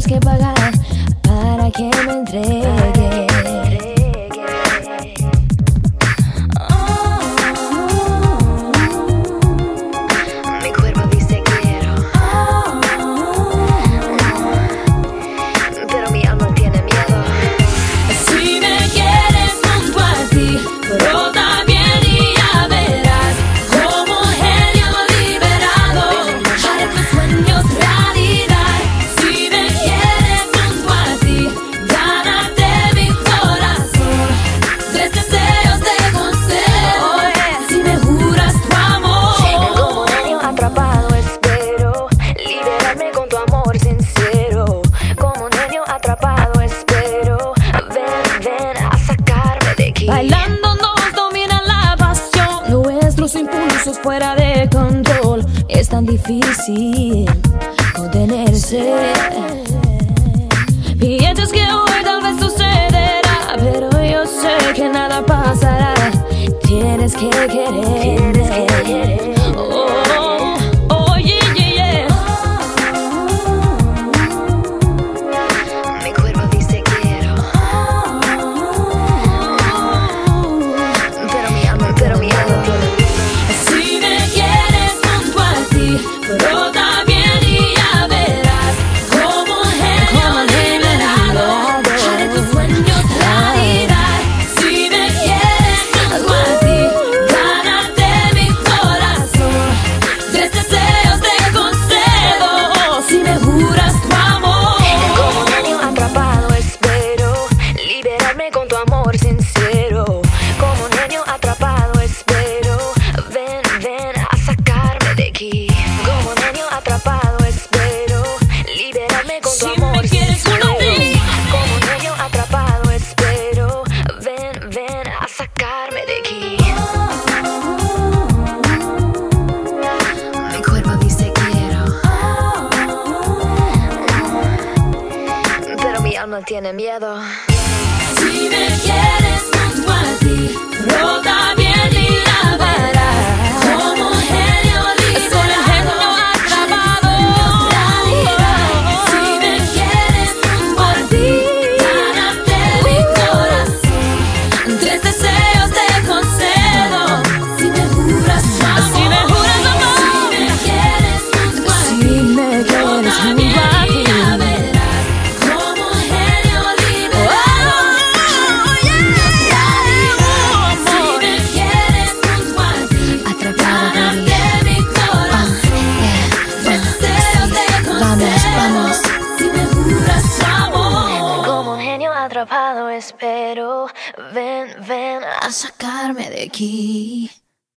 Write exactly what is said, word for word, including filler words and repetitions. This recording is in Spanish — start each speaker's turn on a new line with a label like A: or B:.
A: que pagar para que me entregue. Bailando nos domina la pasión, nuestros impulsos fuera de control. Es tan difícil contenerse. Piensas que hoy tal vez sucederá, pero yo sé que nada pasará. Tienes que quererme. Oh, oh, yeah, yeah, yeah. Mi cuerpo dice quiero, pero mi alma, pero mi alma tiene miedo. Si me quieres junto a ti, brota bien y ya verás como un genio liberado haré tus sueños realidad. Si me quieres junto a ti, gánate mi corazón. Tres deseos te concedo si me juras tu amor. Como un genio atrapado espero liberarme con tu amor sincero. Como un genio atrapado espero ven, ven a sacarme de aquí. Como un genio atrapado espero liberarme con tu si amor me quieres sincero. Como un genio atrapado espero ven, ven a sacarme de aquí. Mi cuerpo dice quiero, pero mi alma tiene miedo. Si me quieres junto a ti, brota bien y la verás como un genio liberado atrapado. Si me quieres junto a ti, gánate mi corazón. Tres deseos te concedo si me juras tu amor. Si me juras tu amor. Si me quieres junto a ti, brota bien y la verás como un genio liberado. Atrapado espero, ven, ven a sacarme de aquí.